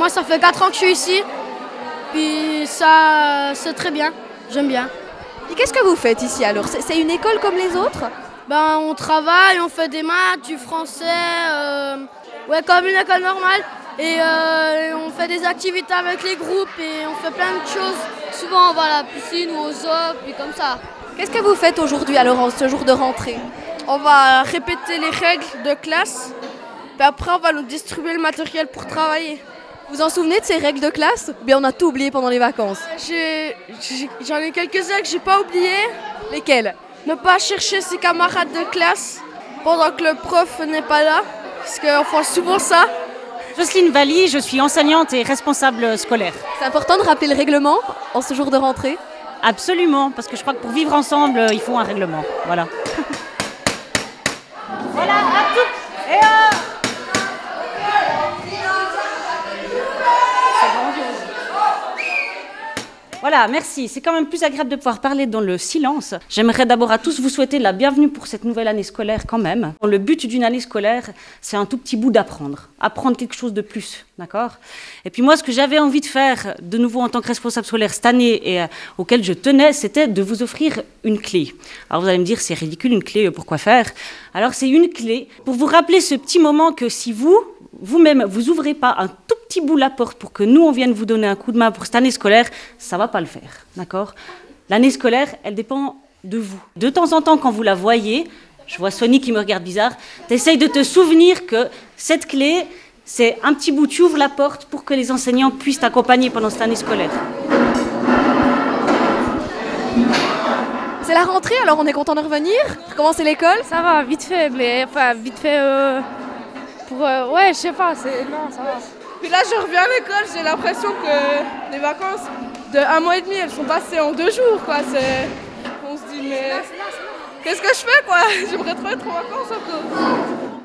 moi ça fait 4 ans que je suis ici. Puis ça, c'est très bien, j'aime bien. Et qu'est-ce que vous faites ici alors? C'est une école comme les autres? Ben, on travaille, on fait des maths, du français, ouais, comme une école normale. Et on fait des activités avec les groupes et on fait plein de choses. Souvent on va à la piscine ou au zoo, puis comme ça. Qu'est-ce que vous faites aujourd'hui alors en ce jour de rentrée? On va répéter les règles de classe, puis après on va nous distribuer le matériel pour travailler. Vous vous en souvenez de ces règles de classe? Ou bien on a tout oublié pendant les vacances? J'en ai quelques-uns que j'ai pas oubliés. Lesquelles? Ne pas chercher ses camarades de classe pendant que le prof n'est pas là, parce qu'on fait souvent ça. Jocelyne Valli, je suis enseignante et responsable scolaire. C'est important de rappeler le règlement en ce jour de rentrée? Absolument, parce que je crois que pour vivre ensemble, il faut un règlement. Voilà. Voilà, à tout. Et Voilà, merci. C'est quand même plus agréable de pouvoir parler dans le silence. J'aimerais d'abord à tous vous souhaiter la bienvenue pour cette nouvelle année scolaire quand même. Le but d'une année scolaire, c'est un tout petit bout d'apprendre. Apprendre quelque chose de plus, d'accord? Et puis moi, ce que j'avais envie de faire de nouveau en tant que responsable scolaire cette année et auquel je tenais, c'était de vous offrir une clé. Alors vous allez me dire, c'est ridicule, une clé, pourquoi faire? Alors c'est une clé pour vous rappeler ce petit moment que si vous-même, vous ouvrez pas un tout petit bout la porte pour que nous, on vienne vous donner un coup de main pour cette année scolaire, ça va pas le faire, d'accord? L'année scolaire, elle dépend de vous. De temps en temps, quand vous la voyez, je vois Sony qui me regarde bizarre, t'essayes de te souvenir que cette clé, c'est un petit bout, tu ouvres la porte pour que les enseignants puissent t'accompagner pendant cette année scolaire. C'est la rentrée, alors on est content de revenir? Recommencer l'école? Ça va, vite fait, mais enfin, vite fait ouais, je sais pas, non, ça va. Puis là, je reviens à l'école, j'ai l'impression que les vacances de 1 mois et demi, elles sont passées en 2 jours, quoi. On se dit, mais qu'est-ce que je fais, quoi? J'aimerais trop être en vacances encore.